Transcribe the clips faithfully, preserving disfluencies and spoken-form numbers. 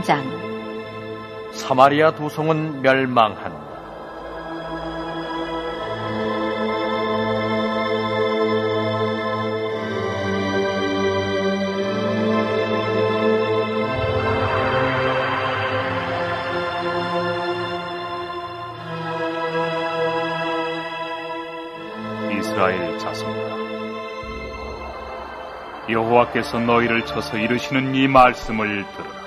장. 사마리아 두 성은 멸망한다. 이스라엘 자손아, 여호와께서 너희를 쳐서 이르시는 이 말씀을 들으라.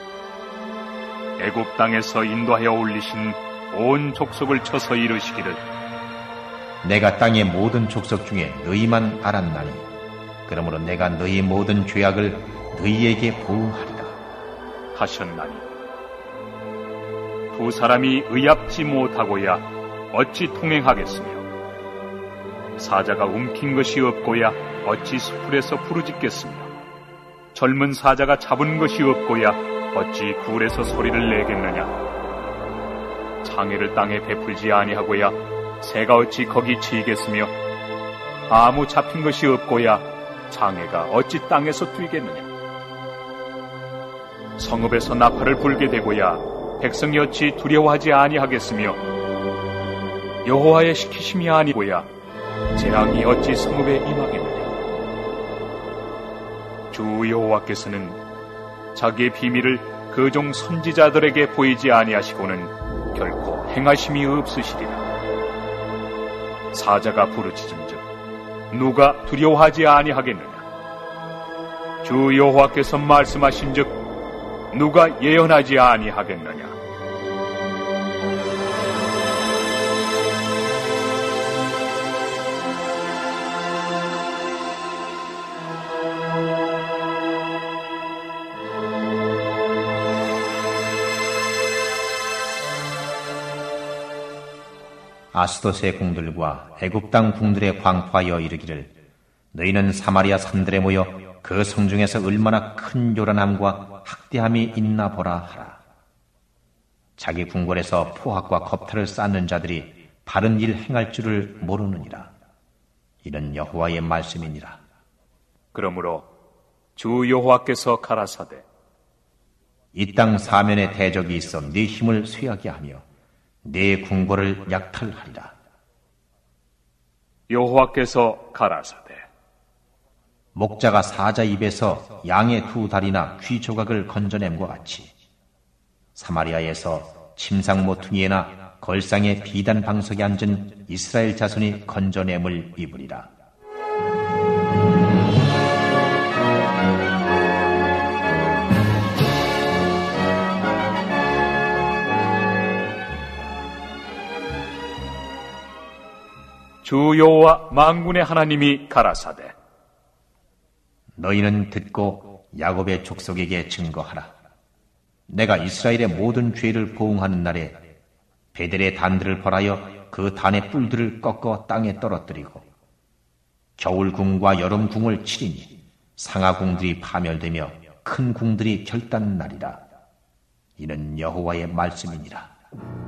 애굽 땅에서 인도하여 올리신 온 족속을 쳐서 이르시기를, 내가 땅의 모든 족속 중에 너희만 알았나니 그러므로 내가 너희 모든 죄악을 너희에게 보응하리라 하셨나니, 두 사람이 의합지 못하고야 어찌 통행하겠으며, 사자가 움킨 것이 없고야 어찌 수풀에서 부르짖겠으며, 젊은 사자가 잡은 것이 없고야 어찌 굴에서 소리를 내겠느냐. 장애를 땅에 베풀지 아니하고야 새가 어찌 거기 치이겠으며, 아무 잡힌 것이 없고야 장애가 어찌 땅에서 뛰겠느냐. 성읍에서 나팔을 불게 되고야 백성이 어찌 두려워하지 아니하겠으며, 여호와의 시키심이 아니고야 재앙이 어찌 성읍에 임하겠느냐. 주 여호와께서는 자기의 비밀을 그 종 선지자들에게 보이지 아니하시고는 결코 행하심이 없으시리라. 사자가 부르짖은즉 누가 두려워하지 아니하겠느냐. 주 여호와께서 말씀하신즉 누가 예언하지 아니하겠느냐. 아스돗의 궁들과 애굽 땅 궁들에 광포하여 이르기를, 너희는 사마리아 산들에 모여 그 성중에서 얼마나 큰 요란함과 학대함이 있나 보라 하라. 자기 궁궐에서 포악과 겁탈을 쌓는 자들이 바른 일 행할 줄을 모르느니라. 이는 여호와의 말씀이니라. 그러므로 주 여호와께서 가라사대, 이 땅 사면에 대적이 있어 네 힘을 쇠하게 하며 네 궁궐을 약탈하리라. 여호와께서 가라사대, 목자가 사자 입에서 양의 두 다리나 귀 조각을 건져냄과 같이 사마리아에서 침상 모퉁이에나 걸상의 비단 방석에 앉은 이스라엘 자손이 건져냄을 입으리라. 주 여호와 만군의 하나님이 가라사대, 너희는 듣고 야곱의 족속에게 증거하라. 내가 이스라엘의 모든 죄를 보응하는 날에 베델의 단들을 벌하여 그 단의 뿔들을 꺾어 땅에 떨어뜨리고 겨울 궁과 여름 궁을 치리니 상하 궁들이 파멸되며 큰 궁들이 결단날이라. 이는 여호와의 말씀이니라.